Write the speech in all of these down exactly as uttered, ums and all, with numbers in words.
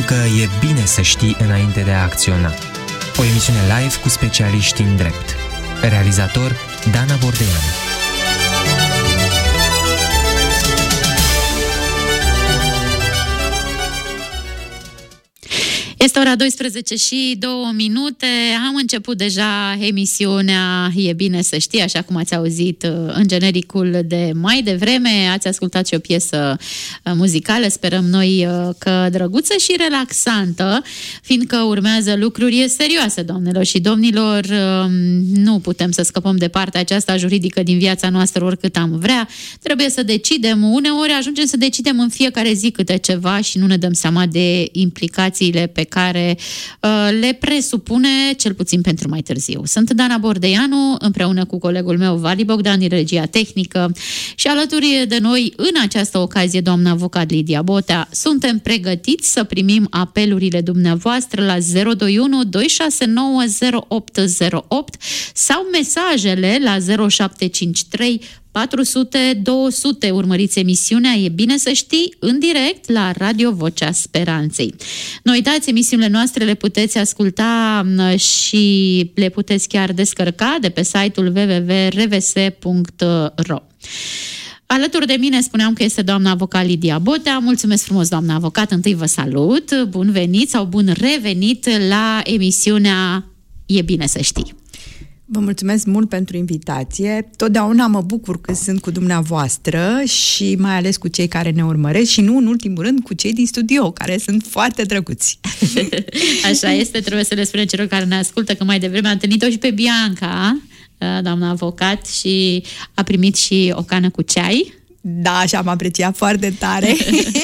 că e bine să știi înainte de a acționa. O emisiune live cu specialiști în drept. Realizator Dana Bordeanu. Este ora douăsprezece și două minute. Am început deja emisiunea E bine să știi, așa cum ați auzit în genericul de mai devreme. Ați ascultat și o piesă muzicală, sperăm noi că drăguță și relaxantă, fiindcă urmează lucruri serioase, doamnelor și domnilor. Nu putem să scăpăm de partea aceasta juridică din viața noastră oricât am vrea. Trebuie să decidem. Uneori ajungem să decidem în fiecare zi câte ceva și nu ne dăm seama de implicațiile pe care uh, le presupune, cel puțin pentru mai târziu. Sunt Dana Bordeanu, împreună cu colegul meu Vali Bogdan, din regia tehnică, și alături de noi în această ocazie doamna avocat Lidia Botea. Suntem pregătiți să primim apelurile dumneavoastră la zero doi unu doi șase nouă zero opt zero opt sau mesajele la zero șapte cinci trei patru sute două sute. Urmăriți emisiunea E bine să știi în direct la Radio Vocea Speranței. Nu uitați, emisiunile noastre le puteți asculta și le puteți chiar descărca de pe site-ul w w w punct r v s punct r o. Alături de mine spuneam că este doamna avocat Lidia Botea. Mulțumesc frumos, doamna avocat. Întâi vă salut. Bun venit sau bun revenit la emisiunea E bine să știi. Vă mulțumesc mult pentru invitație. Totdeauna mă bucur că sunt cu dumneavoastră și mai ales cu cei care ne urmăresc și nu în ultimul rând cu cei din studio, care sunt foarte drăguți. Așa este, trebuie să le spunem celor care ne ascultă că mai devreme am întâlnit-o și pe Bianca, doamna avocat, și a primit și o cană cu ceai. Da, și am apreciat foarte tare.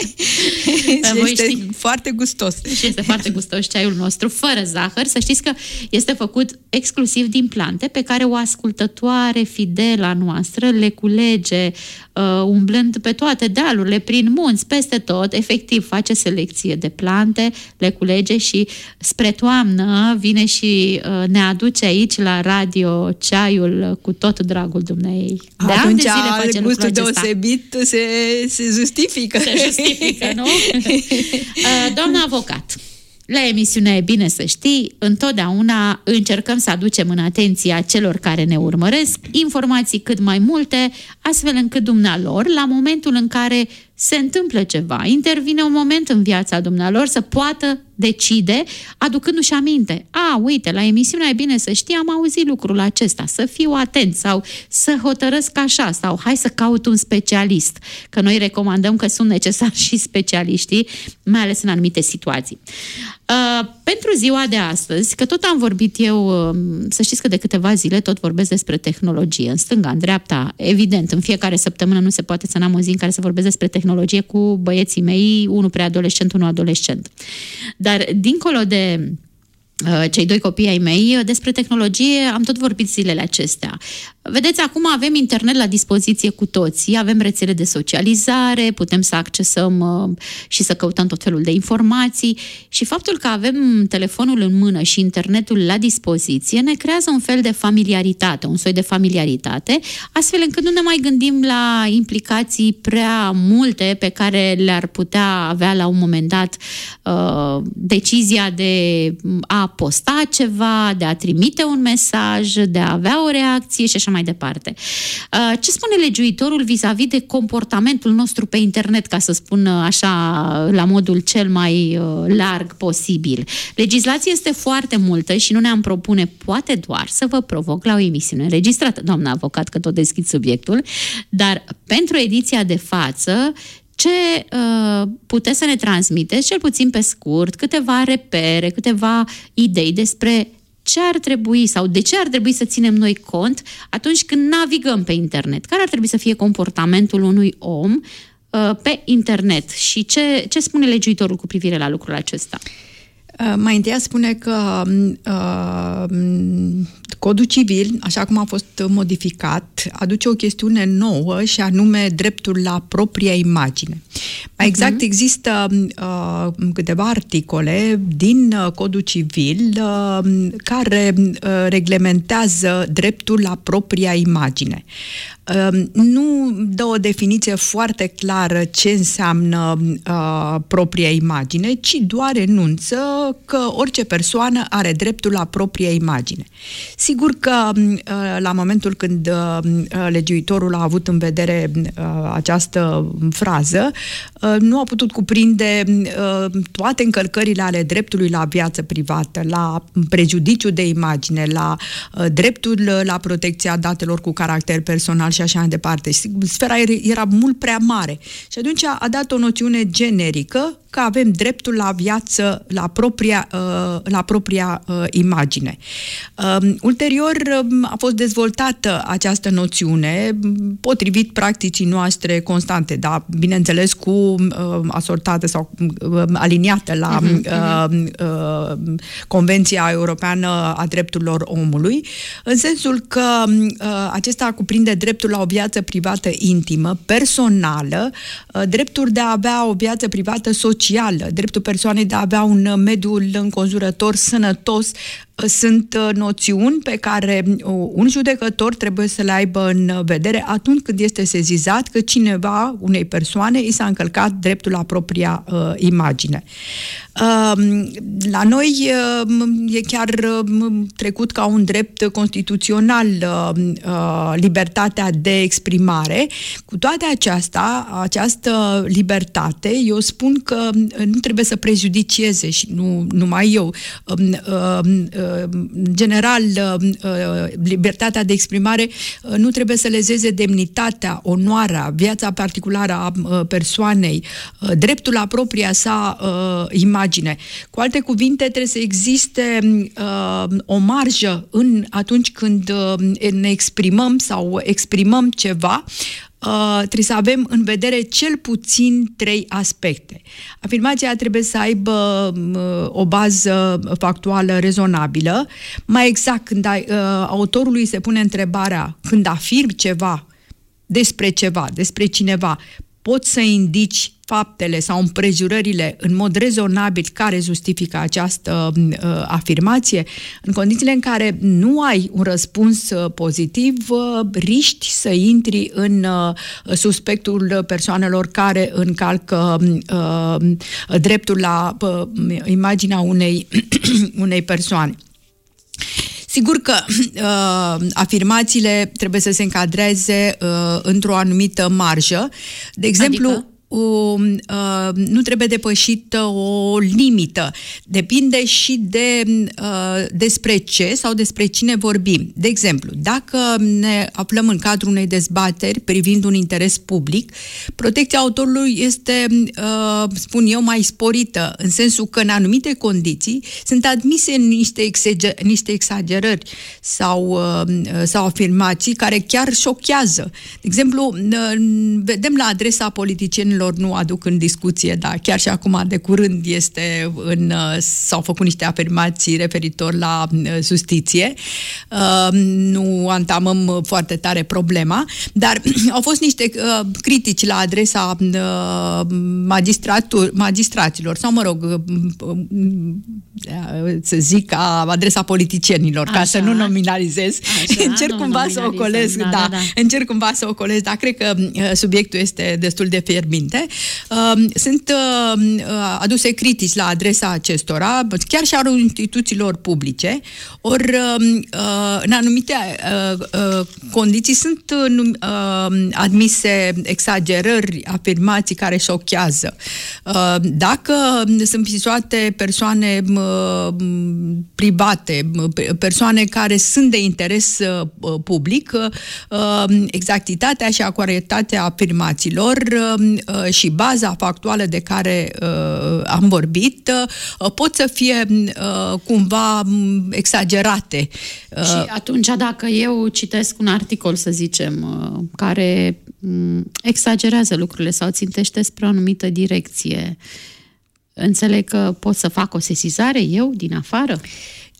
Și este știi, foarte gustos. Și este foarte gustos ceaiul nostru, fără zahăr. Să știți că este făcut exclusiv din plante pe care o ascultătoare fidelă a noastră le culege uh, umblând pe toate dealurile, prin munți, peste tot. Efectiv, face selecție de plante, le culege și spre toamnă vine și uh, ne aduce aici la radio ceaiul cu tot dragul dumneei. De ani de zile face lucrul acesta. Se, se justifică. Se justifică, nu? Doamna avocat, la emisiunea E bine să știi, întotdeauna încercăm să aducem în atenția celor care ne urmăresc informații cât mai multe, astfel încât dumnealor, la momentul în care se întâmplă ceva, intervine un moment în viața dumnealor, să poată decide, aducându-și aminte. A, uite, la emisiunea E bine să știi, am auzit lucrul acesta, să fiu atent sau să hotărăsc așa, sau hai să caut un specialist, că noi recomandăm că sunt necesari și specialiștii, mai ales în anumite situații. Uh, pentru ziua de astăzi, că tot am vorbit eu, uh, să știți că de câteva zile tot vorbesc despre tehnologie, în stânga, în dreapta, evident, în fiecare săptămână nu se poate să n-am o zi în care să vorbesc despre tehnologie cu băieții mei, unul preadolescent, unul adolescent. Dar dincolo de uh, cei doi copii ai mei, despre tehnologie am tot vorbit zilele acestea. Vedeți, acum avem internet la dispoziție cu toții, avem rețele de socializare, putem să accesăm uh, și să căutăm tot felul de informații și faptul că avem telefonul în mână și internetul la dispoziție ne creează un fel de familiaritate, un soi de familiaritate, astfel încât nu ne mai gândim la implicații prea multe pe care le-ar putea avea la un moment dat uh, decizia de a posta ceva, de a trimite un mesaj, de a avea o reacție și așa mai departe. Ce spune legiuitorul vis-a-vis de comportamentul nostru pe internet, ca să spun așa, la modul cel mai larg posibil? Legislația este foarte multă și nu ne-am propune, poate doar să vă provoc la o emisiune înregistrată, doamna avocat, că tot deschid subiectul, dar pentru ediția de față, ce uh, puteți să ne transmiteți, cel puțin pe scurt, câteva repere, câteva idei despre ce ar trebui sau de ce ar trebui să ținem noi cont atunci când navigăm pe internet? Care ar trebui să fie comportamentul unui om uh, pe internet? Și ce, ce spune legiuitorul cu privire la lucrul acesta? Uh, mai întâi spune că uh, Codul civil, așa cum a fost modificat, aduce o chestiune nouă și anume dreptul la propria imagine. Mai exact, uh-huh. există uh, câteva articole din uh, Codul civil uh, care uh, reglementează dreptul la propria imagine. Uh, nu dă o definiție foarte clară ce înseamnă uh, propria imagine, ci doar enunță că orice persoană are dreptul la propria imagine. Sigur că uh, la momentul când uh, legiuitorul a avut în vedere uh, această frază, uh, nu a putut cuprinde uh, toate încălcările ale dreptului la viață privată, la prejudiciu de imagine, la uh, dreptul la protecția datelor cu caracter personal și așa mai departe. Sfera era mult prea mare. Și atunci a dat o noțiune generică că avem dreptul la viață, la propria, uh, la propria uh, imagine. Uh, ulterior uh, a fost dezvoltată această noțiune potrivit practicii noastre constante, dar bineînțeles cu uh, asortată sau uh, aliniată la uh-huh, uh, uh, Convenția Europeană a Drepturilor Omului, în sensul că uh, acesta cuprinde dreptul la o viață privată intimă, personală, uh, dreptul de a avea o viață privată socială, dreptul persoanei de a avea un mediu înconjurător sănătos, sunt noțiuni pe care un judecător trebuie să le aibă în vedere atunci când este sezizat că cineva, unei persoane, i s-a încălcat dreptul la propria uh, imagine. Uh, la noi uh, e chiar uh, trecut ca un drept constituțional uh, uh, libertatea de exprimare. Cu toate aceasta, această libertate, eu spun că nu trebuie să prejudicieze și nu numai eu. Uh, uh, În general, libertatea de exprimare nu trebuie să lezeze demnitatea, onoarea, viața particulară a persoanei, dreptul la propria sa imagine. Cu alte cuvinte, trebuie să existe o marjă în, atunci când ne exprimăm sau exprimăm ceva. Uh, trebuie să avem în vedere cel puțin trei aspecte. Afirmația trebuie să aibă uh, o bază factuală rezonabilă. Mai exact, când ai, uh, autorului se pune întrebarea, când afirmi ceva despre ceva, despre cineva, poți să indici faptele sau împrejurările în mod rezonabil care justifică această uh, afirmație. În condițiile în care nu ai un răspuns uh, pozitiv, uh, riști să intri în uh, suspectul persoanelor care încalcă uh, dreptul la uh, imaginea unei, unei persoane. Sigur că uh, afirmațiile trebuie să se încadreze uh, într-o anumită marjă. De exemplu, adică? O, uh, nu trebuie depășită o limită. Depinde și de uh, despre ce sau despre cine vorbim. De exemplu, dacă ne aflăm în cadrul unei dezbateri privind un interes public, protecția autorului este, uh, spun eu, mai sporită, în sensul că în anumite condiții sunt admise niște, exager- niște exagerări sau, uh, sau afirmații care chiar șochează. De exemplu, uh, vedem la adresa politicienilor, nu aduc în discuție, dar chiar și acum de curând este în, s-au făcut niște afirmații referitor la justiție. Nu antamăm foarte tare problema, dar au fost niște critici la adresa magistraților, sau mă rog, să zic, la adresa politicienilor, așa, ca să nu nominalizez. Așa, încerc nu cumva să ocolez, da, da, da, da. încerc cumva să ocolez, dar cred că subiectul este destul de fierbinte. Sunt aduse critici la adresa acestora, chiar și a instituțiilor publice, ori în anumite condiții sunt admise exagerări, afirmații care șochează. Dacă sunt vizate persoane private, persoane care sunt de interes public, exactitatea și acuratitatea afirmațiilor și baza factuală de care uh, am vorbit uh, pot să fie uh, cumva exagerate. Uh, și atunci, dacă eu citesc un articol, să zicem, uh, care um, exagerează lucrurile sau țintește spre o anumită direcție, înțeleg că pot să fac o sesizare eu din afară?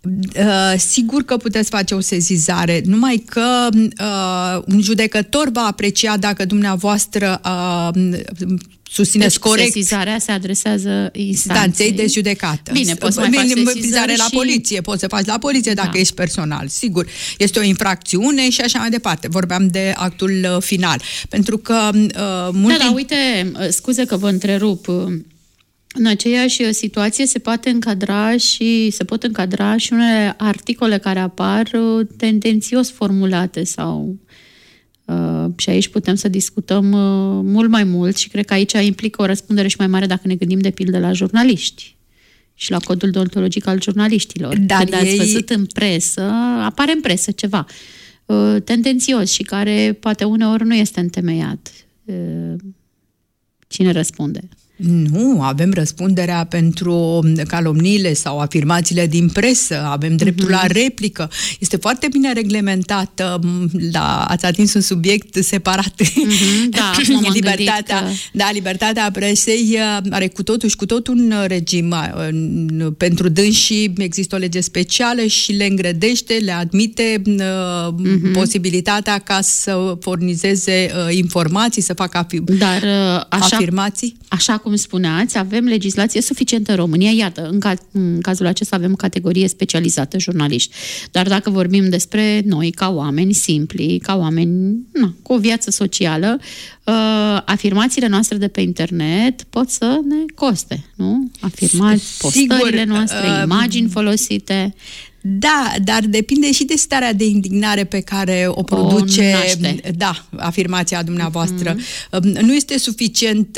Uh, sigur că puteți face o sesizare, numai că uh, un judecător va aprecia dacă dumneavoastră uh, susțineți deci, corect. Sesizarea se adresează instanței de judecată. Bine, poți mai faci sesizare la și... poliție, poți să faci la poliție dacă da. ești personal, sigur. Este o infracțiune și așa mai departe. Vorbeam de actul final. Pentru că uh, multe... Da, da, uite, scuze că vă întrerup. În aceeași situație se poate încadra și se pot încadra și unele articole care apar tendențios formulate sau uh, și aici putem să discutăm uh, mult mai mult și cred că aici implică o răspundere și mai mare dacă ne gândim de pildă la jurnaliști și la codul deontologic al jurnaliștilor. Dar Când ei... ați văzut în presă, apare în presă ceva uh, tendențios și care poate uneori nu este întemeiat. Uh, cine răspunde? Nu, avem răspunderea pentru calomniile sau afirmațiile din presă, avem dreptul uh-huh. la replică. Este foarte bine reglementată, da, ați atins un subiect separat. Uh-huh, da, libertatea, că... da, libertatea presei are cu totul și cu totul un regim. Pentru dânsii există o lege specială și le îngrădește, le admite uh-huh. posibilitatea ca să furnizeze informații, să facă afi- Dar, așa, afirmații. Așa cum spuneați, avem legislație suficientă în România. Iată, în, ca, în cazul acesta avem categorie specializată, jurnaliști. Dar dacă vorbim despre noi ca oameni simpli, ca oameni na, cu o viață socială, uh, afirmațiile noastre de pe internet pot să ne coste, nu? Afirmați, postările noastre, uh, imagini folosite... Da, dar depinde și de starea de indignare pe care o produce o da, afirmația dumneavoastră. Mm-hmm. Nu este suficient,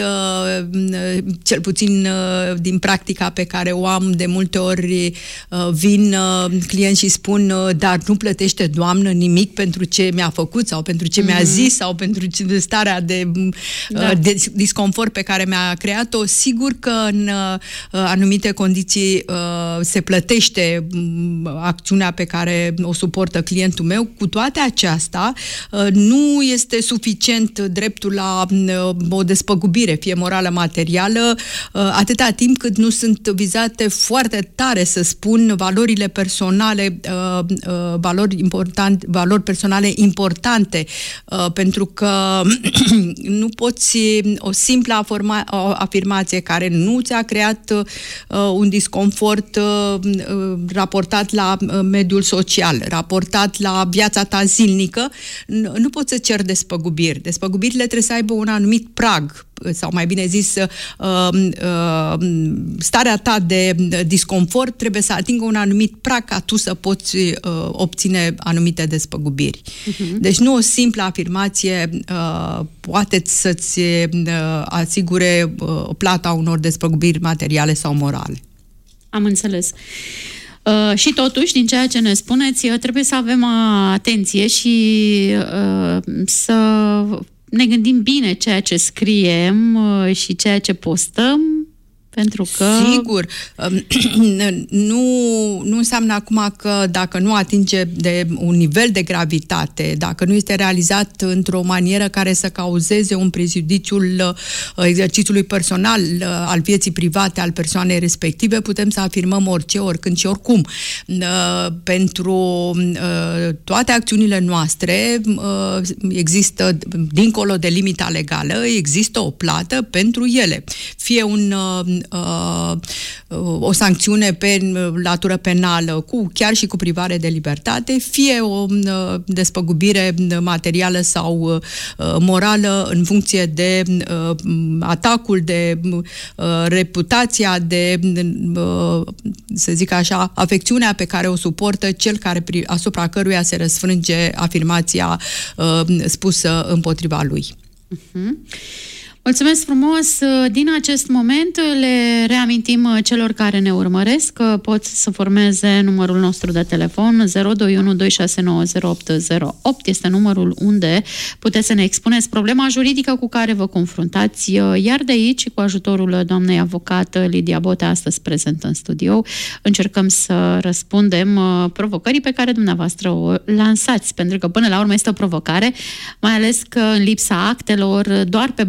cel puțin din practica pe care o am de multe ori, vin clienți și spun, dar nu plătește doamnă nimic pentru ce mi-a făcut sau pentru ce mm-hmm. mi-a zis sau pentru starea de, da. de disconfort pe care mi-a creat-o. Sigur că în anumite condiții se plătește acțiunea pe care o suportă clientul meu. Cu toate acestea, nu este suficient dreptul la o despăgubire, fie morală, materială, atâta timp cât nu sunt vizate foarte tare, să spun, valorile personale, valori, important, valori personale importante, pentru că nu poți o simplă afirma, o afirmație care nu ți-a creat un disconfort raportat la mediul social, raportat la viața ta zilnică, nu poți să ceri despăgubiri. Despăgubirile trebuie să aibă un anumit prag, sau mai bine zis, uh, uh, starea ta de disconfort trebuie să atingă un anumit prag ca tu să poți uh, obține anumite despăgubiri. Uh-huh. Deci nu o simplă afirmație uh, poate să-ți uh, asigure uh, plata unor despăgubiri materiale sau morale. Am înțeles. Uh, și totuși, din ceea ce ne spuneți, trebuie să avem atenție și uh, să ne gândim bine ceea ce scriem uh, și ceea ce postăm, pentru că... Sigur, nu, nu înseamnă acum că dacă nu atinge de un nivel de gravitate, dacă nu este realizat într-o manieră care să cauzeze un prejudiciul exercițiului personal al vieții private al persoanei respective, putem să afirmăm orice, oricând și oricum. Pentru toate acțiunile noastre există, dincolo de limita legală, există o plată pentru ele. Fie un Uh, o sancțiune pe latură penală, cu, chiar și cu privare de libertate, fie o uh, despăgubire materială sau uh, morală în funcție de uh, atacul, de uh, reputația, de, uh, să zic așa, afecțiunea pe care o suportă cel care, asupra căruia se răsfrânge afirmația uh, spusă împotriva lui. Uh-huh. Mulțumesc frumos! Din acest moment le reamintim celor care ne urmăresc că pot să formeze numărul nostru de telefon zero doi unu doi șase nouă zero opt zero opt. Este numărul unde puteți să ne expuneți problema juridică cu care vă confruntați, iar de aici, cu ajutorul doamnei avocat Lidia Botea, astăzi prezentă în studio, încercăm să răspundem provocării pe care dumneavoastră o lansați, pentru că până la urmă este o provocare, mai ales că în lipsa actelor, doar pe baza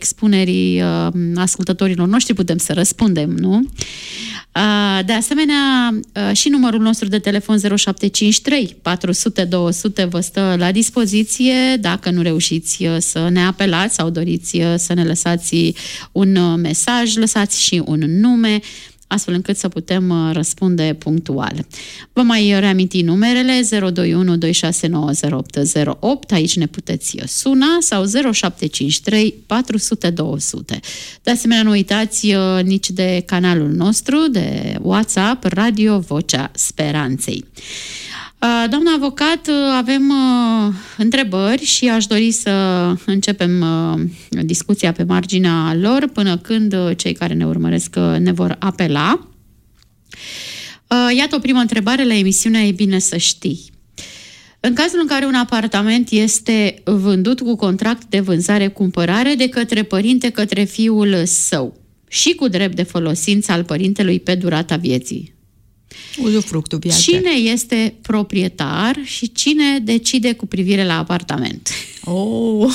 expunerii uh, ascultătorilor noștri, putem să răspundem, nu? Uh, de asemenea, uh, și numărul nostru de telefon zero șapte cinci trei patru zero zero două zero zero vă stă la dispoziție dacă nu reușiți uh, să ne apelați sau doriți uh, să ne lăsați un uh, mesaj, lăsați și un nume, astfel încât să putem răspunde punctual. Vă mai reaminti numerele zero doi unu doi șase nouă zero opt zero opt, aici ne puteți suna, sau zero șapte cinci trei patru zero zero două zero zero. De asemenea, nu uitați nici de canalul nostru de WhatsApp, Radio Vocea Speranței. Doamna avocat, avem uh, întrebări și aș dori să începem uh, discuția pe marginea lor până când uh, cei care ne urmăresc uh, ne vor apela. Uh, iată o primă întrebare la emisiunea E bine să știi. În cazul în care un apartament este vândut cu contract de vânzare-cumpărare de către părinte către fiul său și cu drept de folosință al părintelui pe durata vieții, uzufructul viacer. Cine este proprietar și cine decide cu privire la apartament? Oh!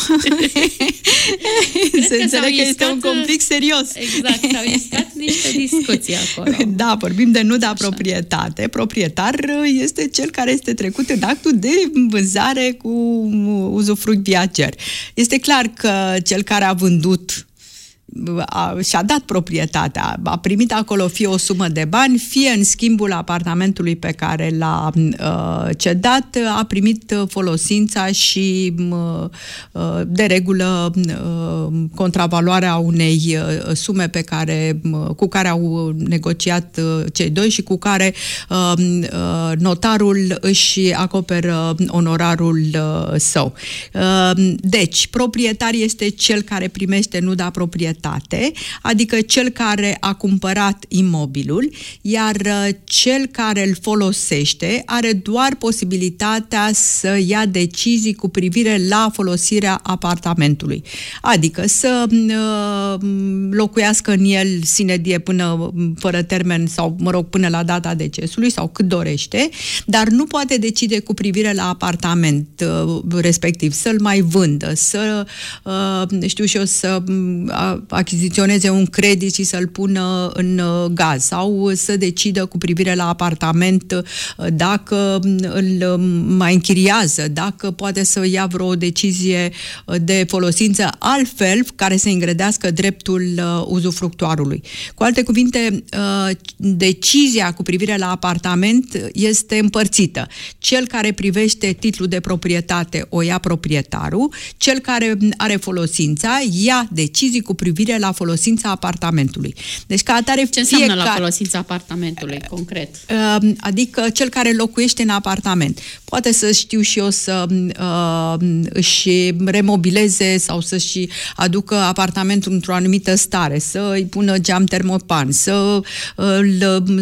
Se înțeleg că este un conflict serios. Exact, s-au iscat niște discuții acolo. Da, vorbim de nuda proprietate. Proprietar este cel care este trecut în actul de vânzare cu uzufruct viacer. Este clar că cel care a vândut A, și-a dat proprietatea, a primit acolo fie o sumă de bani, fie în schimbul apartamentului pe care l-a uh, cedat, a primit folosința și uh, de regulă uh, contravaloarea unei uh, sume pe care, uh, cu care au negociat uh, cei doi și cu care uh, uh, notarul își acoperă onorarul uh, său. Uh, deci, proprietar este cel care primește nuda proprietate, adică cel care a cumpărat imobilul, iar cel care îl folosește are doar posibilitatea să ia decizii cu privire la folosirea apartamentului. Adică să uh, locuiască în el sine die până fără termen sau, mă rog, până la data decesului sau cât dorește, dar nu poate decide cu privire la apartament uh, respectiv, să-l mai vândă, să, uh, știu și eu, să uh, achiziționeze un credit și să-l pună în gaz sau să decidă cu privire la apartament dacă îl mai închiriază, dacă poate să ia vreo decizie de folosință altfel care să îngrădească dreptul uzufructuarului. Cu alte cuvinte, decizia cu privire la apartament este împărțită. Cel care privește titlul de proprietate o ia proprietarul, cel care are folosința ia decizii cu privire la folosința apartamentului. Deci, ca atare, ce înseamnă fiecare... la folosința apartamentului, concret? Adică cel care locuiește în apartament. Poate să știu și eu să uh, își remobileze sau să-și aducă apartamentul într-o anumită stare, să îi pună geam termopan, să îl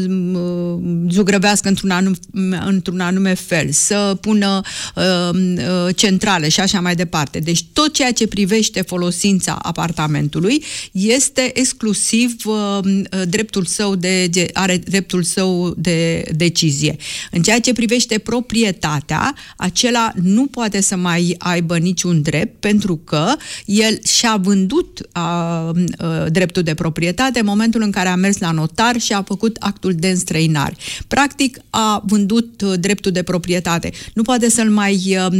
uh, zugrăvească într-un anume, într-un anume fel, să pună uh, centrale și așa mai departe. Deci, tot ceea ce privește folosința apartamentului este exclusiv uh, dreptul său de, de are dreptul său de decizie. În ceea ce privește proprietatea, acela nu poate să mai aibă niciun drept pentru că el și-a vândut uh, uh, dreptul de proprietate în momentul în care a mers la notar și a făcut actul de înstrăinare. Practic a vândut uh, dreptul de proprietate. Nu poate să-l mai uh,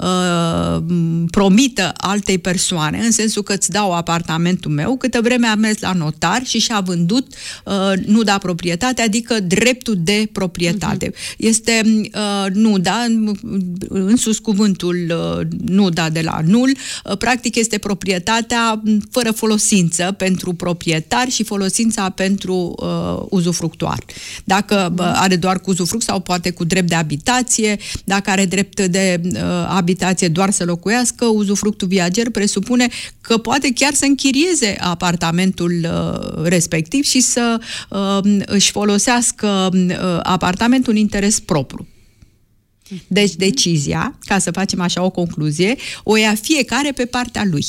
uh, promită altei persoane, în sensul că îți dau apartamentul meu, câtă vreme a mers la notar și și-a vândut uh, nuda proprietate, adică dreptul de proprietate. Uh-huh. Este uh, nuda, însus cuvântul uh, nuda de la nul, uh, practic este proprietatea fără folosință pentru proprietar și folosința pentru uh, uzufructuar. Dacă uh, are doar cu uzufruct sau poate cu drept de habitație, dacă are drept de uh, habitație doar să locuiască, uzufructul viager presupune că poate chiar să închirieze apartamentul uh, respectiv și să uh, își folosească uh, apartamentul în interes propriu. Deci decizia, ca să facem așa o concluzie, o ia fiecare pe partea lui.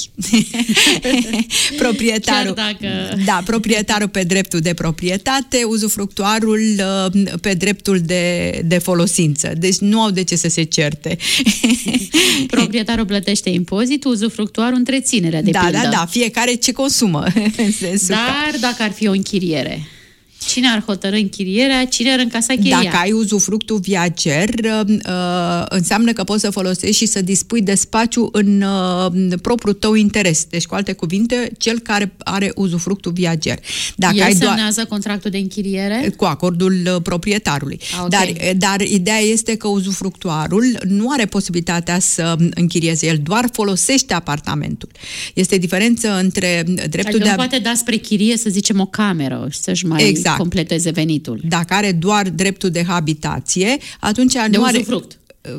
Proprietarul, dacă... da, proprietarul pe dreptul de proprietate, uzufructuarul pe dreptul de, de folosință. Deci nu au de ce să se certe. Proprietarul plătește impozitul, uzufructuarul întreținerea, de da, pildă. Da, da, fiecare ce consumă. În sensul Dar că... dacă ar fi o închiriere... Cine ar hotărâ închirierea, cine ar încasa chiria? Dacă ai uzufructul viager, înseamnă că poți să folosești și să dispui de spațiu în propriul tău interes. Deci, cu alte cuvinte, cel care are uzufructul viager. Dacă El ai semnează doar... contractul de închiriere? Cu acordul proprietarului. A, okay. dar, dar ideea este că uzufructuarul nu are posibilitatea să închirieze. El doar folosește apartamentul. Este diferență între dreptul adică de a... poate da spre chirie, să zicem, o cameră și să-și mai... Exact. completeze venitul. Dacă are doar dreptul de habitație, atunci de nu are... uzufruct.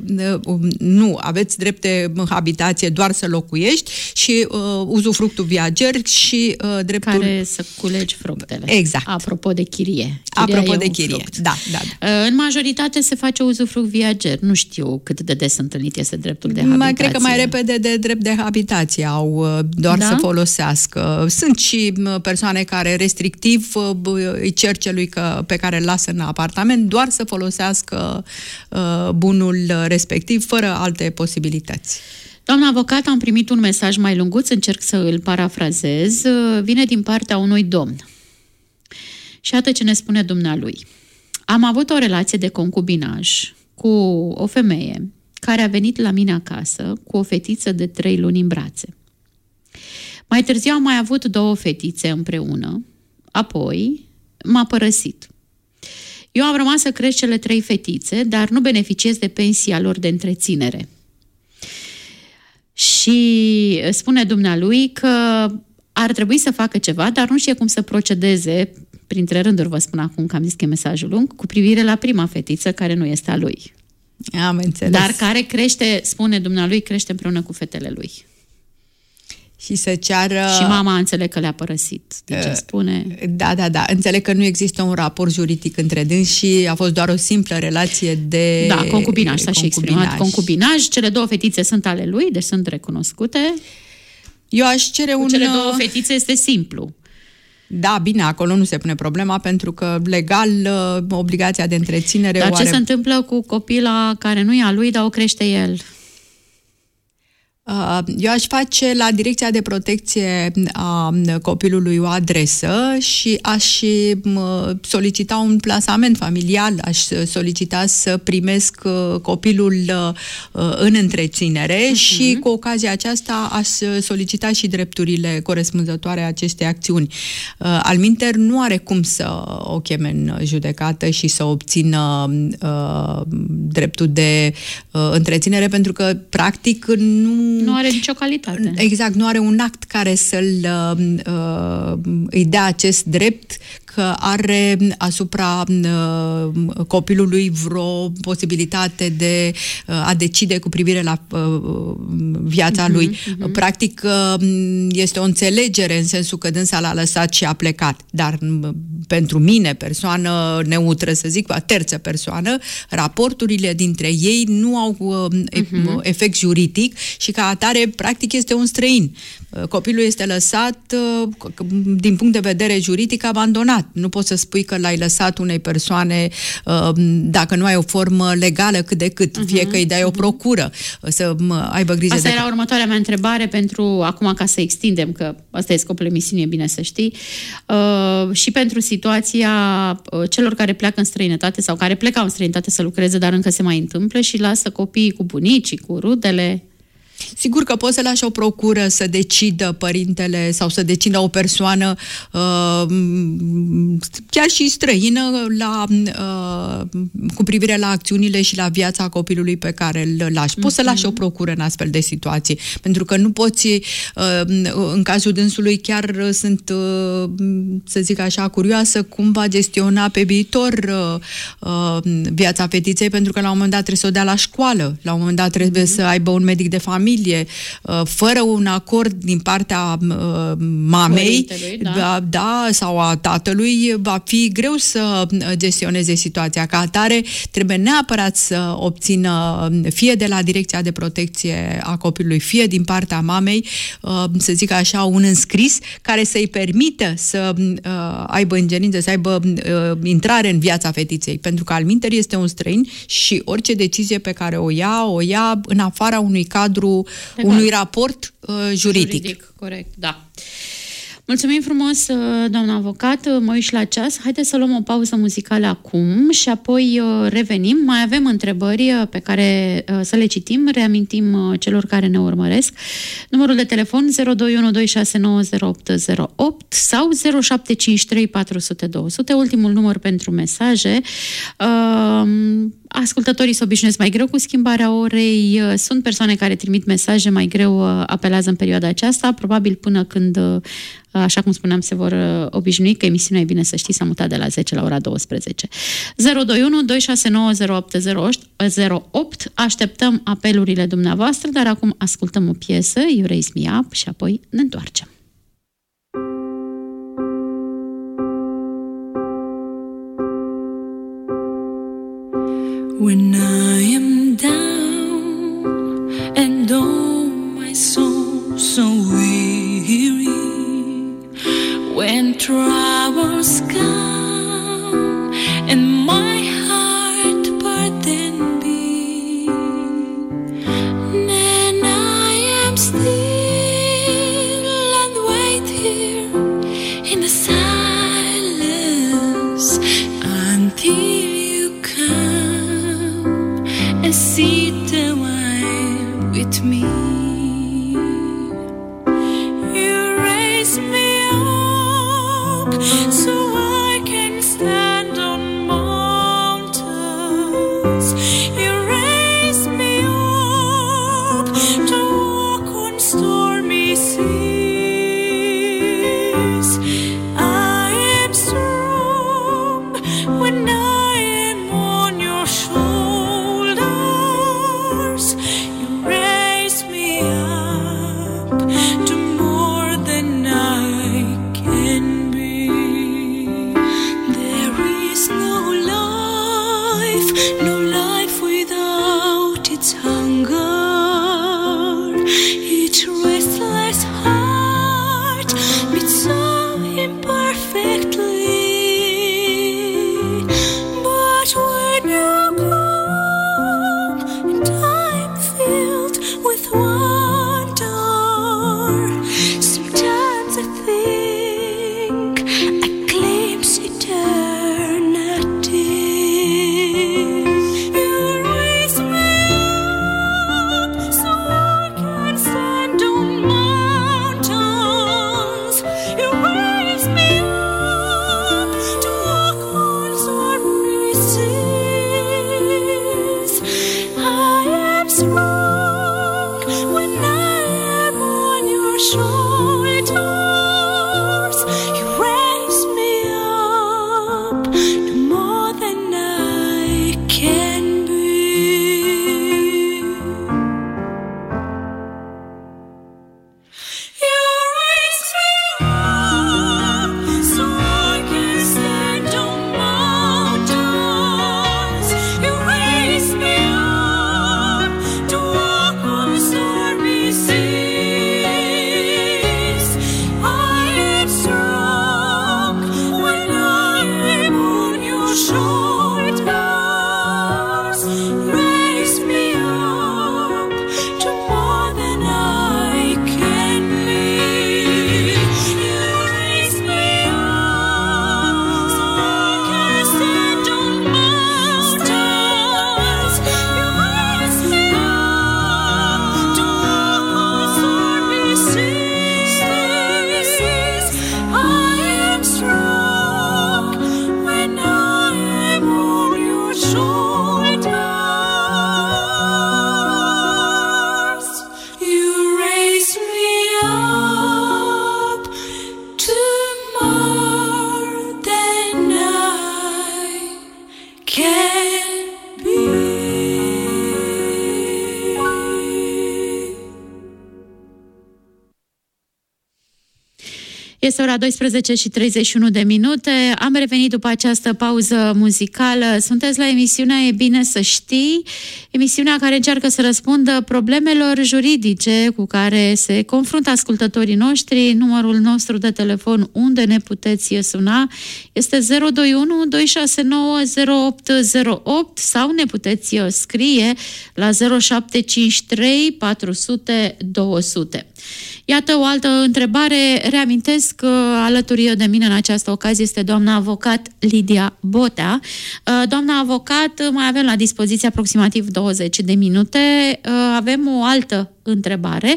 Nu, aveți drept de habitație doar să locuiești și uh, uzufructul viager și uh, dreptul... Care să culegi fructele. Exact. Apropo de chirie. Chiria Apropo de chirie, da, da, da. În majoritate se face uzufruct viager. Nu știu cât de des întâlnit este dreptul de habitație. Mai cred că mai repede de drept de habitație au doar da? să folosească. Sunt și persoane care restrictiv îi cer celui că, pe care îl lasă în apartament doar să folosească uh, bunul respectiv, fără alte posibilități. Doamna avocat, am primit un mesaj mai lunguț, încerc să îl parafrazez. Vine din partea unui domn. Și iată ce ne spune dumnealui. Am avut o relație de concubinaj cu o femeie care a venit la mine acasă cu o fetiță de trei luni în brațe. Mai târziu am mai avut două fetițe împreună, apoi m-a părăsit. Eu am rămas să cresc cele trei fetițe, dar nu beneficiez de pensia lor de întreținere. Și spune dumnealui că ar trebui să facă ceva, dar nu știe cum să procedeze, printre rânduri vă spun acum că am zis că e mesajul lung, cu privire la prima fetiță care nu este a lui. Am înțeles. Dar care crește, spune dumnealui, crește împreună cu fetele lui. Și să ceară... Și mama înțeleg că le-a părăsit. De ce spune? Da, da, da. Înțeleg că nu există un raport juridic între dâns și a fost doar o simplă relație de... Da, concubinaj, s-a și exprimat. Concubinaj. Cele două fetițe sunt ale lui, deci sunt recunoscute. Eu aș cere un... Cu cele două fetițe este simplu. Da, bine, acolo nu se pune problema, pentru că legal obligația de întreținere... Dar oare... ce se întâmplă cu copila care nu e a lui, dar o crește el? Eu aș face la Direcția de Protecție a Copilului o adresă și aș solicita un plasament familial, aș solicita să primesc copilul în întreținere uh-huh. și cu ocazia aceasta aș solicita și drepturile corespunzătoare acestei acțiuni. Alminter nu are cum să o cheme în judecată și să obțină uh, dreptul de uh, întreținere, pentru că practic nu Nu are nicio calitate. Exact, nu are un act care să-l uh, îi dea acest drept, că are asupra uh, copilului vreo posibilitate de uh, a decide cu privire la uh, viața uh-huh, lui. Uh-huh. Practic, uh, este o înțelegere în sensul că dânsa l-a lăsat și a plecat. Dar uh, pentru mine, persoană neutră, să zic, terță persoană, raporturile dintre ei nu au uh, uh-huh. efect juridic și ca atare, practic, este un străin. Copilul este lăsat, din punct de vedere juridic, abandonat. Nu poți să spui că l-ai lăsat unei persoane dacă nu ai o formă legală cât de cât, uh-huh, fie că îi dai uh-huh. o procură, să aibă grijă. Asta de... era următoarea mea întrebare pentru, acum ca să extindem, că asta e scopul emisiunii, e bine să știi, uh, și pentru situația celor care pleacă în străinătate sau care plecau în străinătate să lucreze, dar încă se mai întâmplă și lasă copiii cu bunicii, cu rudele. Sigur că poți să lași o procură să decidă părintele sau să decidă o persoană uh, chiar și străină la, uh, cu privire la acțiunile și la viața copilului pe care îl lași. Poți mm-hmm. să lași o procură în astfel de situații, pentru că nu poți, uh, în cazul dânsului chiar sunt, uh, să zic așa, curioasă cum va gestiona pe viitor uh, viața fetiței, pentru că la un moment dat trebuie să o dea la școală, la un moment dat trebuie mm-hmm. să aibă un medic de familie, familie, fără un acord din partea mamei, da. da, sau a tatălui, va fi greu să gestioneze situația. Ca atare, trebuie neapărat să obțină fie de la Direcția de Protecție a Copilului, fie din partea mamei, să zic așa, un înscris care să-i permită să aibă ingerință, să aibă intrare în viața fetiței. Pentru că alminteri este un străin și orice decizie pe care o ia, o ia în afara unui cadru, legal, unui raport uh, juridic. Juridic, corect, da. Mulțumim frumos, doamna avocat. Mă uit și la ceas. Haideți să luăm o pauză muzicală acum și apoi revenim. Mai avem întrebări pe care să le citim. Reamintim celor care ne urmăresc. Numărul de telefon zero doi unu doi șase nouă zero opt zero opt sau zero șapte cinci trei patru zero zero doi zero zero. Ultimul număr pentru mesaje. Ascultătorii se obișnuiesc mai greu cu schimbarea orei. Sunt persoane care trimit mesaje mai greu, apelează în perioada aceasta, probabil până când, așa cum spuneam, se vor obișnui, că emisiunea, e bine să știi, s-a mutat de la zece la ora douăsprezece. zero doi unu doi șase nouă zero opt zero opt. Așteptăm apelurile dumneavoastră, dar acum ascultăm o piesă, You Raise Me Up, și apoi ne întoarcem. When I am down and oh my soul so weary, when troubles come and my heart burden be, then I am still and wait here in the silence until sit a while with me. You raise me up so I can stand on mountains. You raise me up to walk on stormy seas. I am strong when I am on your shoulders. To more than I can be. Este ora douăsprezece și treizeci și unu de minute. Am revenit după această pauză muzicală. Sunteți la emisiunea E bine să știi, emisiunea care încearcă să răspundă problemelor juridice cu care se confruntă ascultătorii noștri. Numărul nostru de telefon unde ne puteți suna este zero doi unu doi șase nouă zero opt zero opt sau ne puteți scrie la zero șapte cinci trei patru zero zero două zero zero. Iată o altă întrebare. Reamintesc că alături de mine în această ocazie este doamna avocat Lidia Botea. Doamna avocat, mai avem la dispoziție aproximativ douăzeci de minute. Avem o altă întrebare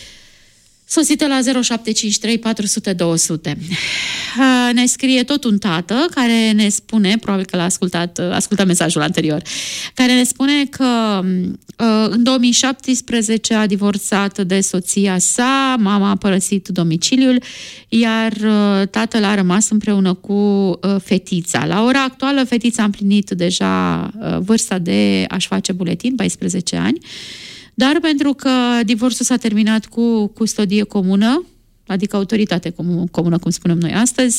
sosită la zero șapte cinci trei patru zero zero două zero zero. Ne scrie tot un tată care ne spune, probabil că l-a ascultat, ascultat mesajul anterior, care ne spune că în două mii șaptesprezece a divorțat de soția sa, mama a părăsit domiciliul, iar tatăl a rămas împreună cu fetița. La ora actuală, fetița a împlinit deja vârsta de a-și face buletin, paisprezece ani, dar pentru că divorțul s-a terminat cu custodie comună, adică autoritate comună, cum spunem noi astăzi,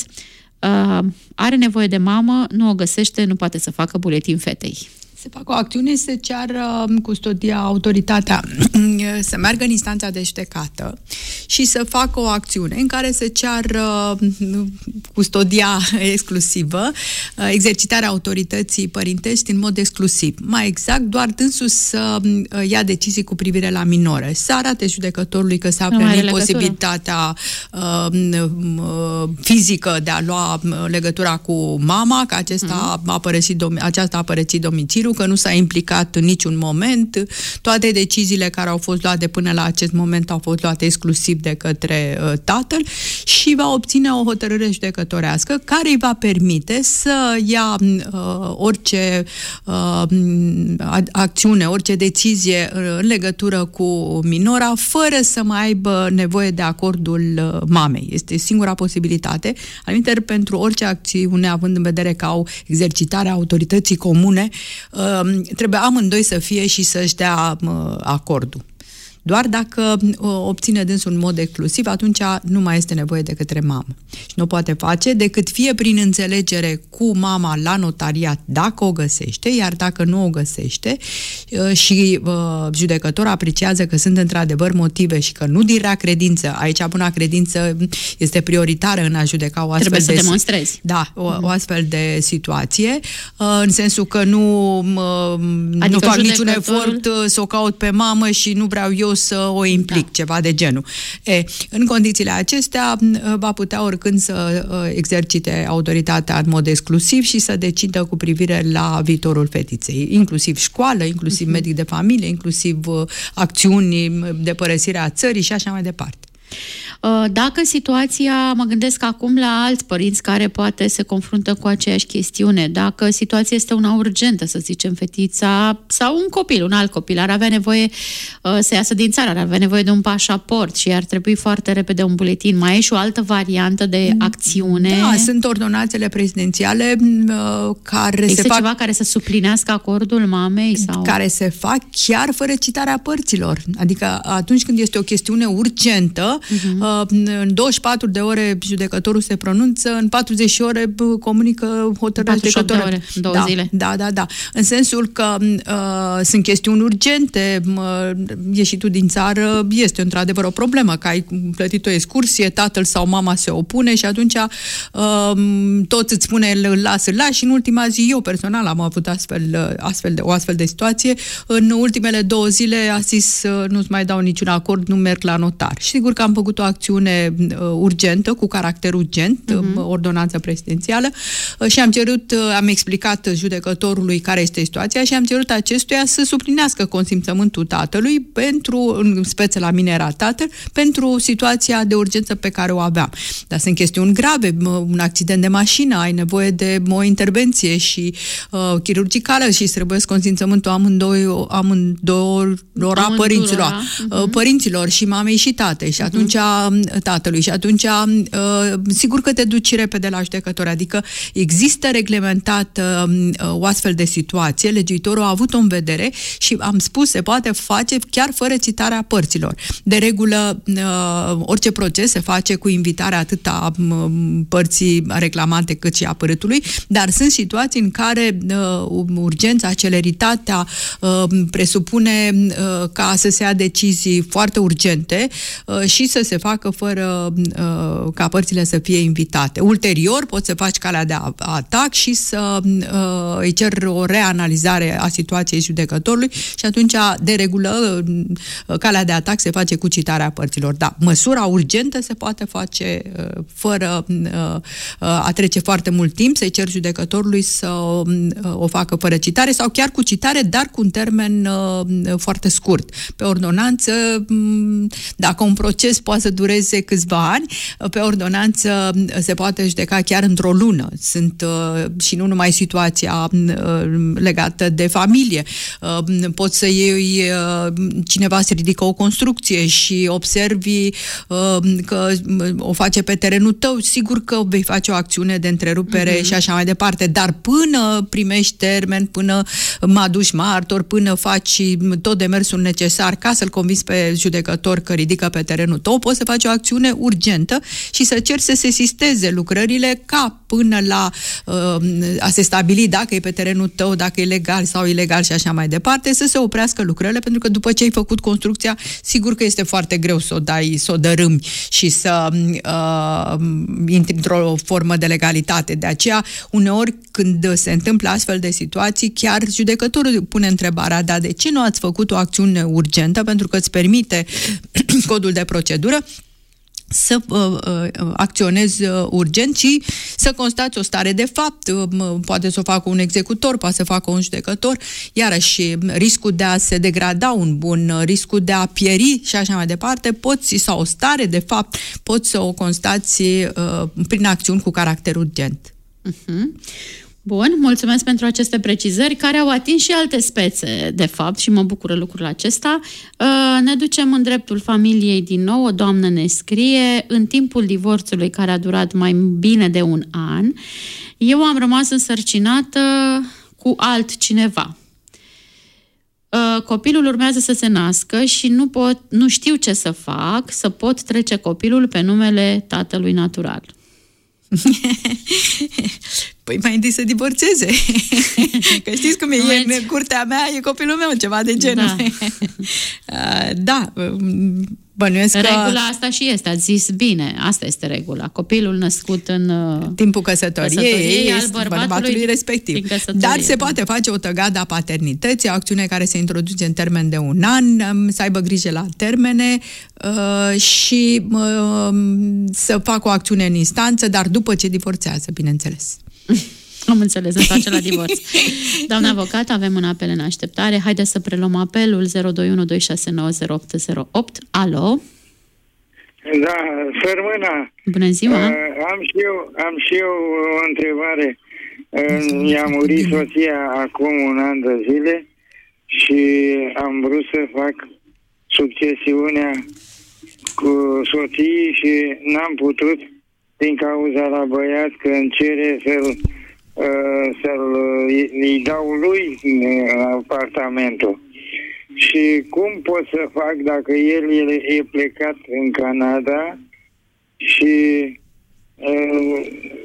are nevoie de mamă, nu o găsește, nu poate să facă buletin fetei. Se facă o acțiune, se ceară custodia, autoritatea să meargă în instanța de judecată și să facă o acțiune în care se ceară custodia exclusivă, exercitarea autorității părintești în mod exclusiv. Mai exact, doar dânsul să ia decizii cu privire la minore, să arate judecătorului că s-a plinit posibilitatea uh, fizică de a lua legătura cu mama, că acesta uh-huh. a părăsit, aceasta a părăsit domiciliul, că nu s-a implicat în niciun moment. Toate deciziile care au fost luate până la acest moment au fost luate exclusiv de către uh, tatăl și va obține o hotărâre judecătorească care îi va permite să ia uh, orice uh, acțiune, orice decizie în legătură cu minora, fără să mai aibă nevoie de acordul uh, mamei. Este singura posibilitate. Alminteri, pentru orice acțiune, având în vedere că au exercitarea autorității comune, trebuie amândoi să fie și să-și dea acordul. Doar dacă obține dânsul în mod exclusiv, atunci nu mai este nevoie de către mamă. Și nu poate face decât fie prin înțelegere cu mama la notariat dacă o găsește, iar dacă nu o găsește și judecătorul apreciază că sunt într-adevăr motive și că nu din rea credință, aici buna credință este prioritară în a judeca o astfel trebuie de... să demonstrezi. Da, o, o astfel de situație, în sensul că nu, adică nu fac niciun efort să o caut pe mamă și nu vreau eu să o implic, da. Ceva de genul. E, în condițiile acestea va putea oricând să exercite autoritatea în mod exclusiv și să decidă cu privire la viitorul fetiței, inclusiv școală, inclusiv uh-huh. medic de familie, inclusiv acțiuni de părăsire a țării și așa mai departe. Dacă situația, mă gândesc acum la alți părinți care poate se confruntă cu aceeași chestiune, dacă situația este una urgentă, să zicem, fetița sau un copil, un alt copil, ar avea nevoie uh, să iasă din țară, ar avea nevoie de un pașaport și ar trebui foarte repede un buletin. Mai e și o altă variantă de acțiune? Da, sunt ordonanțele prezidențiale uh, care Există se fac... ceva care să suplinească acordul mamei? Sau... Care se fac chiar fără citarea părților. Adică atunci când este o chestiune urgentă, uh-huh. în douăzeci și patru de ore judecătorul se pronunță, în patruzeci de ore comunică hotărârea judecătorului. De ore, două da, zile. Da, da, da. În sensul că uh, sunt chestiuni urgente, uh, ieșitul din țară este într-adevăr o problemă, că ai plătit o excursie, tatăl sau mama se opune și atunci uh, toți îți spune îl las, îl las și în ultima zi, eu personal am avut astfel, astfel de, o astfel de situație, în ultimele două zile a zis uh, nu-ți mai dau niciun acord, nu merg la notar. Și sigur că am făcut o acțiune uh, urgentă, cu caracter urgent, uh-huh. uh, ordonanță prezidențială uh, și am cerut, uh, am explicat judecătorului care este situația și am cerut acestuia să suplinească consimțământul tatălui pentru, în speță la mine era tatăl, pentru situația de urgență pe care o aveam. Dar sunt chestiuni grave, un accident de mașină, ai nevoie de o intervenție și uh, chirurgicală și trebuie să consimțământul amândoi, amândoi ora părinților, uh-huh. părinților și mamei și tatei. Și atunci atunci uh-huh. tatălui și atunci uh, sigur că te duci repede la judecător. Adică există reglementat uh, o astfel de situație, legiuitorul a avut-o în vedere și am spus, se poate face chiar fără citarea părților. De regulă, uh, orice proces se face cu invitarea atât a uh, părții reclamante cât și a părâtului, dar sunt situații în care uh, urgența, celeritatea uh, presupune uh, ca să se ia decizii foarte urgente uh, și să se facă fără uh, ca părțile să fie invitate. Ulterior poți să faci calea de atac și să uh, îi cer o reanalizare a situației judecătorului și atunci, de regulă, uh, calea de atac se face cu citarea părților. Da, măsura urgentă se poate face uh, fără uh, a trece foarte mult timp, să-i cer judecătorului să uh, o facă fără citare sau chiar cu citare, dar cu un termen uh, foarte scurt. Pe ordonanță, dacă un proces poate să dureze câțiva ani, pe ordonanță se poate judeca chiar într-o lună. Sunt uh, și nu numai situația uh, legată de familie. Uh, poți să iei, uh, cineva se ridică o construcție și observi uh, că o face pe terenul tău, sigur că vei face o acțiune de întrerupere uh-huh. și așa mai departe, dar până primești termen, până mă aduci martor, până faci tot demersul necesar ca să-l convingi pe judecător că ridică pe terenul tău, poți să faci o acțiune urgentă și să ceri să se sisteze lucrările ca până la uh, a se stabili dacă e pe terenul tău, dacă e legal sau ilegal și așa mai departe, să se oprească lucrările, pentru că după ce ai făcut construcția, sigur că este foarte greu să o dai, să o dărâmi și să uh, intri într-o formă de legalitate. De aceea, uneori, când se întâmplă astfel de situații, chiar judecătorul pune întrebarea, dar de ce nu ați făcut o acțiune urgentă, pentru că îți permite codul de procedură să uh, uh, acționezi uh, urgent și să constați o stare de fapt. Uh, poate să o facă un executor, poate să facă un judecător. Iarăși, riscul de a se degrada un bun, riscul de a pieri și așa mai departe, poți, sau o stare de fapt, poți să o constați uh, prin acțiuni cu caracter urgent. Uh-huh. Bun, mulțumesc pentru aceste precizări, care au atins și alte spețe, de fapt, și mă bucură lucrul acesta. Ne ducem în dreptul familiei din nou. O doamnă ne scrie: în timpul divorțului, care a durat mai bine de un an, eu am rămas însărcinată cu altcineva. Copilul urmează să se nască și nu pot, nu știu ce să fac, să pot trece copilul pe numele tatălui natural. Păi mai întâi să divorțeze. Că știți cum e, e în curtea mea, e copilul meu, ceva de genul. Da, da, bănuiesc că... Regula asta și este, ați zis bine, asta este regula. Copilul născut în timpul căsătoriei, căsătoriei al bărbatului, bărbatului respectiv. Dar se poate face o tăgadă a paternității, o acțiune care se introduce în termen de un an, să aibă grijă la termene uh, și uh, să facă o acțiune în instanță, dar după ce divorțează, bineînțeles. Am înțeles, se face la divorț. Doamna avocat, avem un apel în așteptare. Haideți să preluăm apelul zero doi unu doi șase nouă zero opt zero opt. Alo? Da, sărmâna. Bună ziua. Uh, am, și eu, am și eu o întrebare. Uh, i-a murit soția acum un an de zile și am vrut să fac succesiunea cu soții și n-am putut din cauza la băiat că îmi cere să-l, uh, să-l îi dau lui apartamentul. Și cum pot să fac dacă el e plecat în Canada și uh,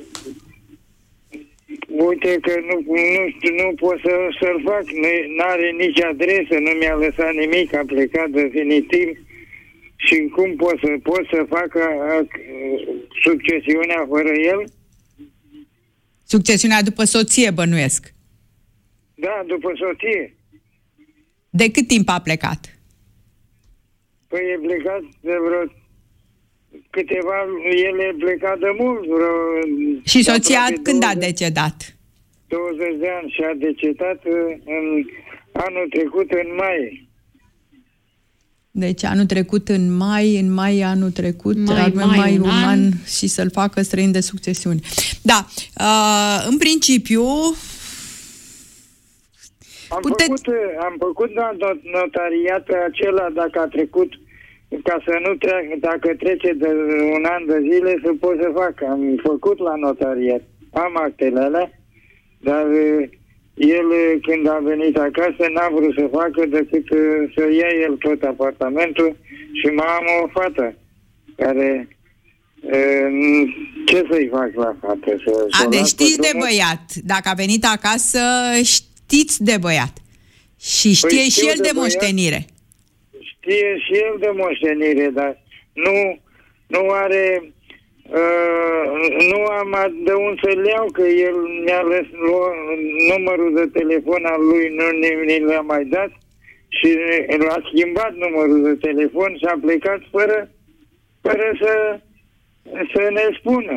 uite că nu, nu, nu pot să, să-l fac, nu are nici adresă, nu mi-a lăsat nimic, a plecat definitiv. Și cum pot să, pot să facă succesiunea fără el? Succesiunea după soție, bănuiesc. Da, după soție. De cât timp a plecat? Păi e plecat de vreo câteva... El e plecat de mult, vreo... Și soția când a decedat? douăzeci de ani și a decedat în anul trecut, în mai. Deci anul trecut în mai, în mai anul trecut, mai, mai, mai un un an. an și să-l facă străin de succesiune. Da, uh, în principiu... Am Pute... făcut, am făcut notariat acela dacă a trecut ca să nu treacă, dacă trece de un an de zile, să pot să fac. Am făcut la notariat. Am actele alea, dar el, când a venit acasă, n-a vrut să facă decât să ia el tot apartamentul și mai am o fată care... Ce să-i fac la fată? Să, a, deci știți de băiat. Dacă a venit acasă, știți de băiat. Și știe păi și el de, de moștenire. Știe și el de moștenire, dar nu, nu are... Uh, nu am de unde să-l iau, că el mi-a luat numărul de telefon al lui, nu ni l-a mai dat și l-a schimbat numărul de telefon și a plecat fără, fără să, să ne spună.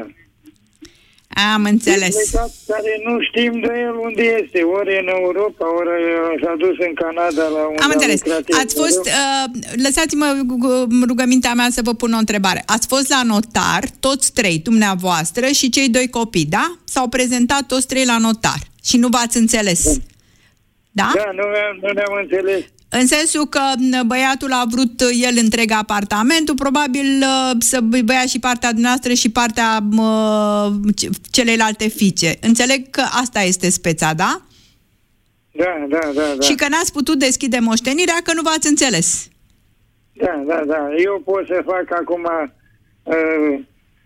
Am înțeles. Care nu știm de el unde este. Ori în Europa, ori s-a dus în Canada la unde Am înțeles. Ați fost, uh, lăsați-mă rugămintea mea să vă pun o întrebare. Ați fost la notar, toți trei, dumneavoastră și cei doi copii, da? S-au prezentat toți trei la notar și nu v-ați înțeles. Da? Da, nu, nu ne-am înțeles. În sensul că băiatul a vrut el întreg apartamentul, probabil să băia și partea dumneavoastră și partea uh, celelalte fiice. Înțeleg că asta este speța, da? Da, da, da, da. Și că n-ați putut deschide moștenirea, că nu v-ați înțeles. Da, da, da. Eu pot să fac acum uh,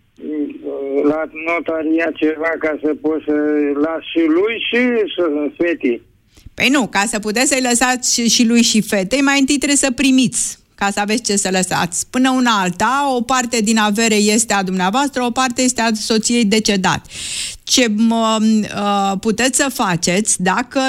la notaria ceva ca să pot să las și lui și fetii. Păi nu, ca să puteți să-i lăsați și lui și fetei, mai întâi trebuie să primiți, ca să aveți ce să lăsați. Până una alta, o parte din avere este a dumneavoastră, o parte este a soției decedat. Ce mă, puteți să faceți, dacă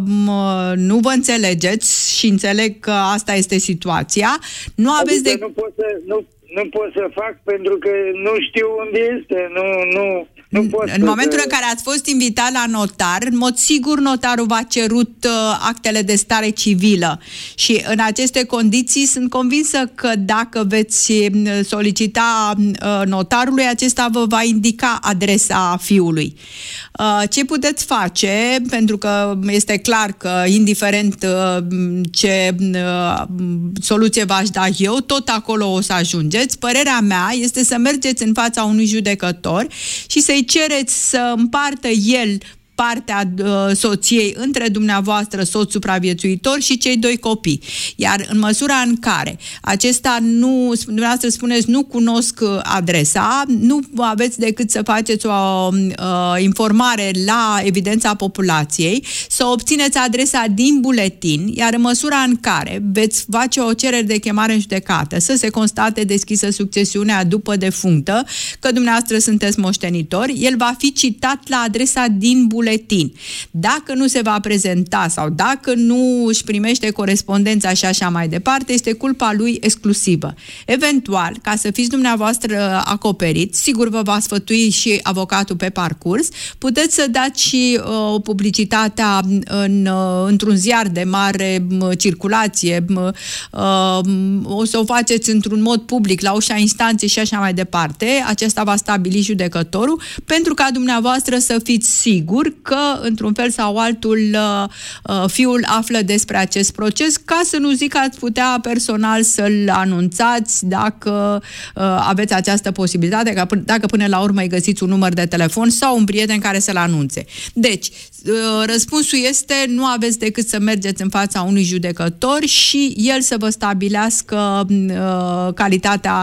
mă, nu vă înțelegeți și înțeleg că asta este situația, nu aveți adică de... Nu pot, să, nu, nu pot să fac pentru că nu știu unde este, nu... nu... Nu pot în momentul de... în care ați fost invitat la notar, în mod sigur notarul v-a cerut uh, actele de stare civilă și în aceste condiții sunt convinsă că dacă veți solicita uh, notarului, acesta vă va indica adresa fiului. Uh, ce puteți face, pentru că este clar că indiferent uh, ce uh, soluție v-aș da eu, tot acolo o să ajungeți. Părerea mea este să mergeți în fața unui judecător și să-i cereți să împartă el partea uh, soției între dumneavoastră, soț supraviețuitor și cei doi copii. Iar în măsura în care acesta nu, dumneavoastră spuneți, nu cunosc adresa, nu aveți decât să faceți o uh, informare la evidența populației, să obțineți adresa din buletin, iar în măsura în care veți face o cerere de chemare în judecată, să se constate deschisă succesiunea după defunctă, că dumneavoastră sunteți moștenitori, el va fi citat la adresa din buletin. Dacă nu se va prezenta sau dacă nu își primește corespondența și așa mai departe, este culpa lui exclusivă. Eventual, ca să fiți dumneavoastră acoperiți, sigur vă va sfătui și avocatul pe parcurs, puteți să dați și uh, publicitatea în, uh, într-un ziar de mare uh, circulație, uh, o să o faceți într-un mod public, la ușa instanței și așa mai departe. Acesta va stabili judecătorul, pentru ca dumneavoastră să fiți siguri că, într-un fel sau altul, fiul află despre acest proces, ca să nu zic că ați putea personal să-l anunțați dacă aveți această posibilitate, că dacă până la urmă îi găsiți un număr de telefon sau un prieten care să-l anunțe. Deci, răspunsul este, nu aveți decât să mergeți în fața unui judecător și el să vă stabilească calitatea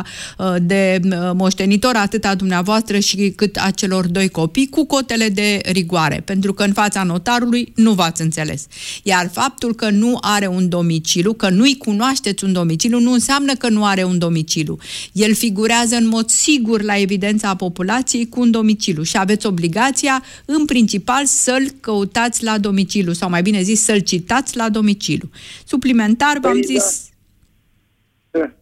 de moștenitor, atât a dumneavoastră și cât a celor doi copii, cu cotele de rigoare, pentru că în fața notarului nu v-ați înțeles. Iar faptul că nu are un domiciliu, că nu-i cunoașteți un domiciliu, nu înseamnă că nu are un domiciliu. El figurează în mod sigur la evidența populației cu un domiciliu și aveți obligația, în principal, să-l căutați la domiciliu, sau mai bine zis, să-l citați la domiciliu. Suplimentar, v-am zis... Da. Da.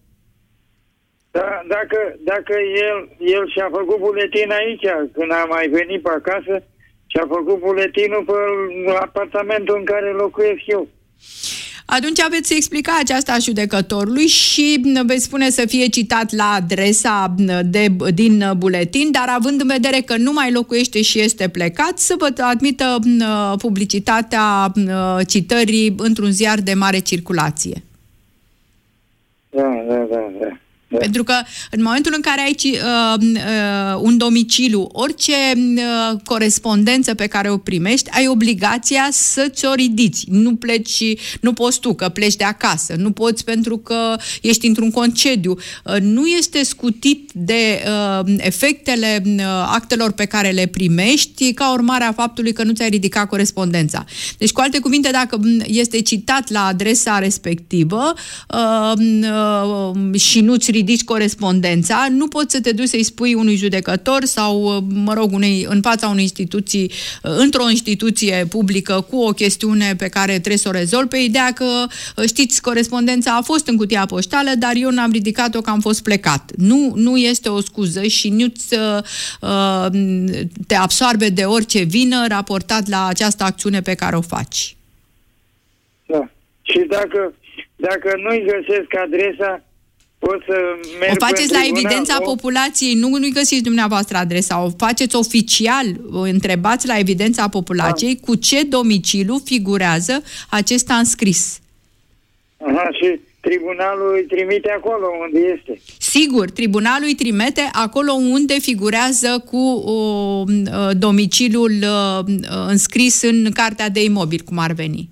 Da, dacă, dacă el, el și-a făcut buletin aici, când a mai venit pe acasă, și-a făcut buletinul pe apartamentul în care locuiesc eu. Atunci veți explica aceasta judecătorului și veți spune să fie citat la adresa de, din buletin, dar având în vedere că nu mai locuiește și este plecat, să vă admită publicitatea citării într-un ziar de mare circulație. Da, da, da, da. Da. Pentru că în momentul în care ai uh, uh, un domiciliu, orice uh, corespondență pe care o primești, ai obligația să-ți o ridici. Nu pleci, nu poți tu că pleci de acasă, nu poți pentru că ești într-un concediu. Uh, nu este scutit de uh, efectele uh, actelor pe care le primești ca urmare a faptului că nu ți-ai ridicat corespondența. Deci, cu alte cuvinte, dacă este citat la adresa respectivă uh, uh, și nu-ți ridici corespondența, nu poți să te duci să-i spui unui judecător sau, mă rog, unei, în fața unei instituții, într-o instituție publică cu o chestiune pe care trebuie să o rezolvi, pe ideea că, știți, corespondența a fost în cutia poștală, dar eu n-am ridicat-o că am fost plecat. Nu, nu este o scuză și nu-ți uh, te absorbe de orice vină raportat la această acțiune pe care o faci. Da. Și dacă, dacă nu-i găsesc adresa, pot să merg o faceți la evidența o... populației, nu, nu-i găsiți dumneavoastră adresa, o faceți oficial, o întrebați la evidența populației da. Cu ce domiciliu figurează acesta înscris. Aha, și tribunalul îi trimite acolo unde este. Sigur, tribunalul îi trimite acolo unde figurează cu uh, domiciliul uh, înscris în cartea de imobil, cum ar veni.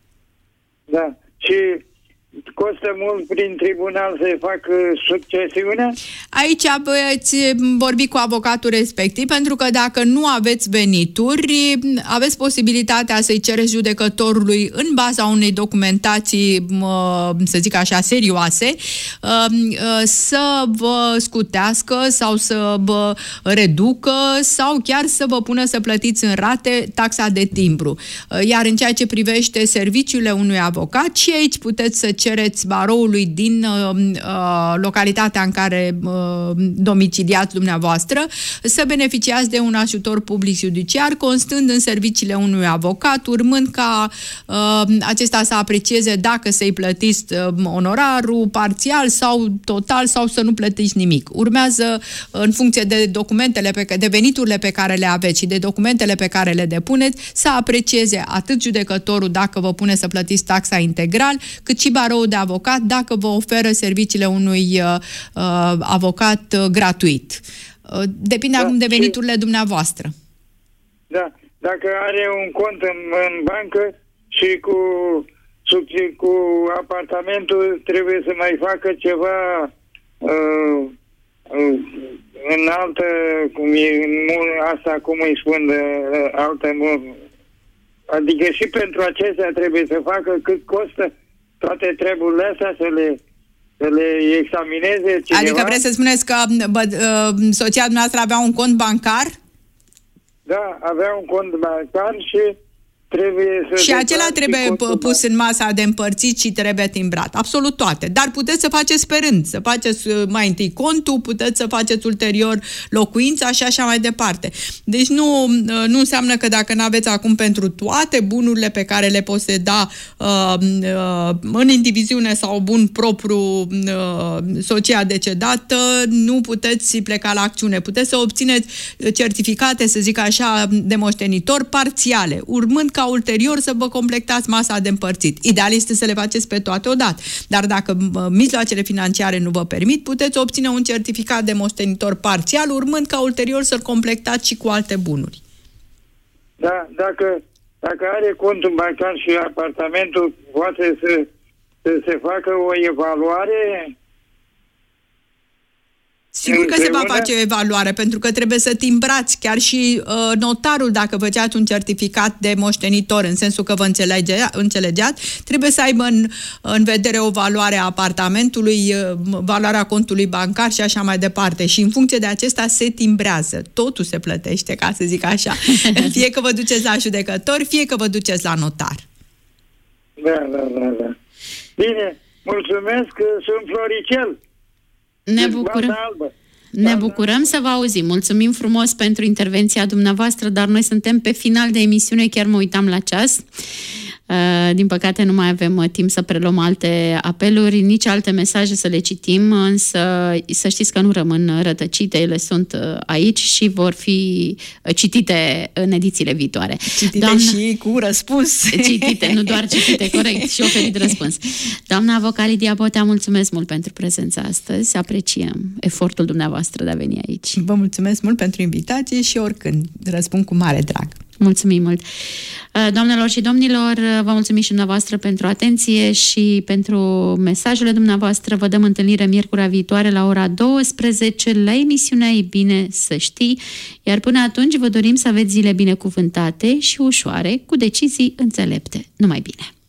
Da, și costă mult prin tribunal să-i fac succesiunea? Aici veți vorbi cu avocatul respectiv, pentru că dacă nu aveți venituri, aveți posibilitatea să-i cereți judecătorului în baza unei documentații, să zic așa, serioase, să vă scutească sau să vă reducă sau chiar să vă pună să plătiți în rate taxa de timbru. Iar în ceea ce privește serviciile unui avocat, și aici puteți să cereți baroului din uh, uh, localitatea în care uh, domiciliați dumneavoastră să beneficiați de un ajutor public judiciar, constând în serviciile unui avocat, urmând ca uh, acesta să aprecieze dacă să-i plătiți uh, onorarul parțial sau total sau să nu plătiți nimic. Urmează, în funcție de documentele, pe, de veniturile pe care le aveți și de documentele pe care le depuneți, să aprecieze atât judecătorul dacă vă pune să plătiți taxa integral, cât și baroul de avocat dacă vă oferă serviciile unui uh, avocat uh, gratuit. Uh, depinde da, acum de veniturile și, dumneavoastră. Da, dacă are un cont în, în bancă și cu, sub, cu apartamentul trebuie să mai facă ceva uh, uh, în altă, cum e, asta cum îi spun, uh, altă, adică și pentru acestea trebuie să facă cât costă toate treburile astea, să le, să le examineze cineva. Adică vreți să spuneți că bă, soția dumneavoastră avea un cont bancar? Da, avea un cont bancar și trebuie să... Și acela trebuie pus în masa de împărțit și trebuie timbrat. Absolut toate. Dar puteți să faceți pe rând. Să faceți mai întâi contul, puteți să faceți ulterior locuința și așa mai departe. Deci nu, nu înseamnă că dacă nu aveți acum pentru toate bunurile pe care le poseda uh, uh, în indiviziune sau bun propriu uh, soția decedată, nu puteți pleca la acțiune. Puteți să obțineți certificate, să zic așa, de moștenitor parțiale, urmând ca ulterior să vă completați masa de împărțit. Ideal este să le faceți pe toate odată. Dar dacă mijloacele financiare nu vă permit, puteți obține un certificat de moștenitor parțial, urmând ca ulterior să-l completați și cu alte bunuri. Da, dacă, dacă are contul bancar și apartamentul, poate să, să se facă o evaluare? Sigur că se va face o evaluare, pentru că trebuie să timbrați chiar și uh, notarul, dacă făceați un certificat de moștenitor, în sensul că vă înțelege, înțelegeați, trebuie să aibă în, în vedere o valoare a apartamentului, uh, valoarea contului bancar și așa mai departe. Și în funcție de acesta se timbrează. Totul se plătește, ca să zic așa. Fie că vă duceți la judecător, fie că vă duceți la notar. Da, da, da, da. Bine, mulțumesc, sunt Floricel. Ne bucurăm. Ne bucurăm să vă auzim. Mulțumim frumos pentru intervenția dumneavoastră, dar noi suntem pe final de emisiune, chiar mă uitam la ceas. Din păcate nu mai avem timp să preluăm alte apeluri, nici alte mesaje să le citim, însă să știți că nu rămân rătăcite, ele sunt aici și vor fi citite în edițiile viitoare. Citite Doamna... și cu răspuns. Citite, nu doar citite, corect, și oferit răspuns. Doamna avocat Lidia Botea, mulțumesc mult pentru prezența astăzi, apreciem efortul dumneavoastră de a veni aici. Vă mulțumesc mult pentru invitație și oricând răspund cu mare drag. Mulțumim mult! Doamnelor și domnilor, vă mulțumim și dumneavoastră pentru atenție și pentru mesajele dumneavoastră. Vă dăm întâlnire miercurea viitoare la ora douăsprezece la emisiunea E bine să știi, iar până atunci vă dorim să aveți zile binecuvântate și ușoare, cu decizii înțelepte. Numai bine!